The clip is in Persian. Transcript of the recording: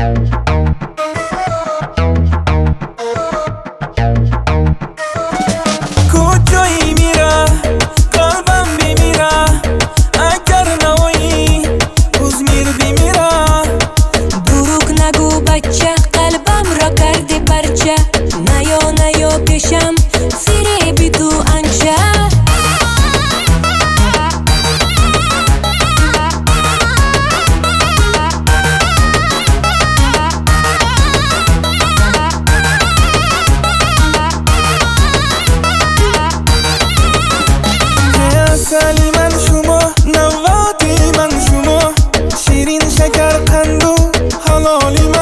کجایی میره قلبم بمیره اگر نوایی روز میر بمیره. دروغ نگو بچه قلبم را کردی پرچه نیا پیشم فریبی تو انچه. عسلی من شما نواتی من شما شیرین شکر قندو حلالی